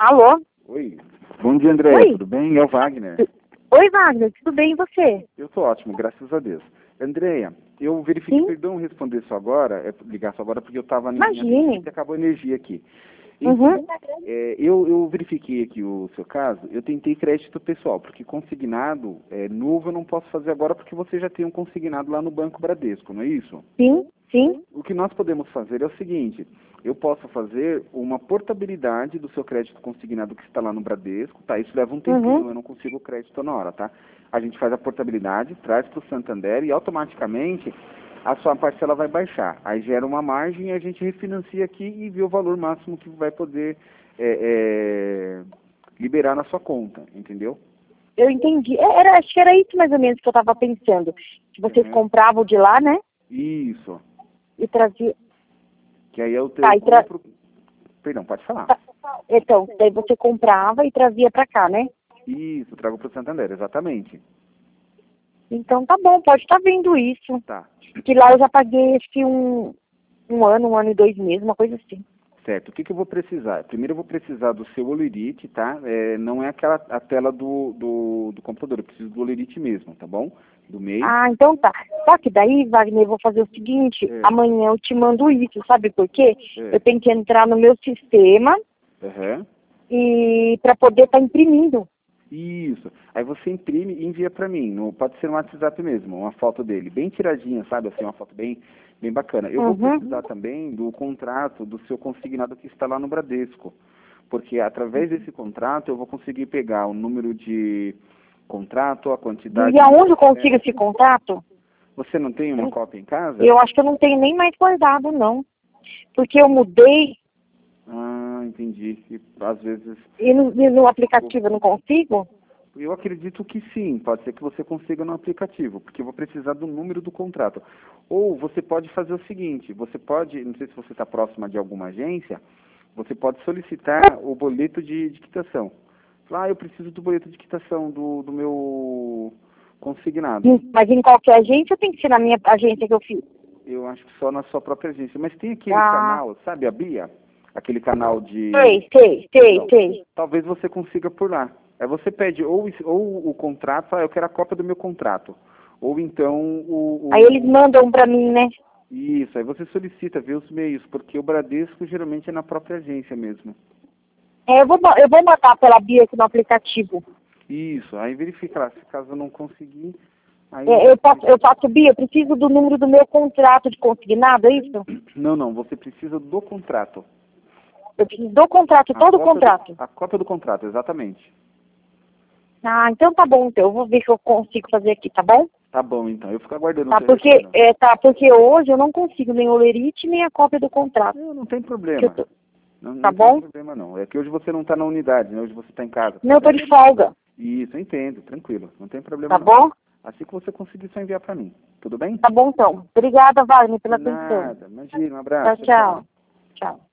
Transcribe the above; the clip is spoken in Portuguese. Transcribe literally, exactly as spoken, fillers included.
Alô? Oi. Bom dia, André. Oi. Tudo bem? É o Wagner. Oi, Wagner. Tudo bem e você? Eu tô ótimo, graças a Deus. Andréia, eu verifiquei, Sim. perdão responder isso agora, é, ligar isso agora porque eu estava na minha Imagine. visita e acabou a energia aqui. Então, Uhum. é, eu, eu verifiquei aqui o seu caso, eu tentei crédito pessoal, porque consignado é, novo eu não posso fazer agora porque você já tem um consignado lá no Banco Bradesco, não é isso? Sim, sim. O que nós podemos fazer é o seguinte, eu posso fazer uma portabilidade do seu crédito consignado que está lá no Bradesco, tá? Isso leva um tempinho, Uhum. eu não consigo o crédito na hora, tá? A gente faz a portabilidade, traz para o Santander e automaticamente a sua parcela vai baixar. Aí gera uma margem e a gente refinancia aqui e vê o valor máximo que vai poder é, é, liberar na sua conta, entendeu? Eu entendi. É, Era, acho que era isso mais ou menos que eu estava pensando. Que vocês Uhum. compravam de lá, né? Isso. E traziam. Que aí eu, te, Tá, eu e tra... compro... Perdão, pode falar. tá. Então, daí você comprava e trazia pra cá, né? Isso, trago para o Santander, exatamente. Então tá bom, pode estar vendo isso. Tá. Que lá eu já paguei acho que um, um ano, um ano e dois meses, uma coisa assim. Certo. O que, que eu vou precisar? Primeiro eu vou precisar do seu Olerite, tá? É, não é aquela a tela do, do, do computador, eu preciso do Olerite mesmo, tá bom? Do mês. Ah, então tá. Só que daí, Wagner, eu vou fazer o seguinte, É. amanhã eu te mando isso, sabe por quê? É. Eu tenho que entrar no meu sistema Uhum. e para poder estar imprimindo. Isso. Aí você imprime e envia para mim. No, pode ser no WhatsApp mesmo, uma foto dele, bem tiradinha, sabe? Assim, uma foto bem, bem bacana. Eu vou Uhum. precisar também do contrato do seu consignado que está lá no Bradesco. Porque através desse contrato eu vou conseguir pegar o número de contrato, a quantidade... E aonde eu consigo esse contato? Você não tem uma cópia em casa? Eu acho que eu não tenho nem mais guardado, não. Porque eu mudei Ah, entendi. E às vezes... e no, e no aplicativo eu não consigo? Eu acredito que sim, pode ser que você consiga no aplicativo, porque eu vou precisar do número do contrato. Ou você pode fazer o seguinte, você pode, não sei se você está próxima de alguma agência, você pode solicitar o boleto de, de quitação. Falar, ah, eu preciso do boleto de quitação do, do meu consignado. Mas em qualquer agência eu tenho que ser na minha agência que eu fiz. Eu acho que só na sua própria agência. Mas tem aquele Ah, canal, sabe a Bia? Aquele canal de... sei, sei, sei, Então, sei. talvez você consiga por lá. Aí você pede ou, isso- ou o contrato, fala, eu quero a cópia do meu contrato. Ou então o... o- Aí eles mandam pra mim, né? Isso, aí você solicita, vê os meios, porque o Bradesco geralmente é na própria agência mesmo. É, eu vou, bo- eu vou botar pela Bia aqui no aplicativo. Isso, aí verifica lá, se caso eu não conseguir, aí... É, eu, faço, eu faço, Bia, eu preciso do número do meu contrato de consignado, é isso? Não, não, você precisa do contrato. Eu preciso do contrato, A todo o cópia do- contrato. a cópia do contrato, exatamente. Ah, então tá bom, então. Eu vou ver o que eu consigo fazer aqui, tá bom? Tá bom, então. Eu fico aguardando o Tá, seu porque, retorno. é, tá, porque hoje eu não consigo nem o lerite, nem a cópia do contrato. Não, não tem Que eu problema. tô- Não, não Tá tem bom? problema, não. É que hoje você não está na unidade, né? Hoje você está em casa. Não, eu tô de folga, Isso, eu entendo. Tranquilo. Não tem problema, tá não. bom? Assim que você conseguir, só enviar para mim. Tudo bem? Tá bom, então. Obrigada, Wagner, pela De atenção. nada. Imagina. Um Tchau, abraço. tchau. Tchau.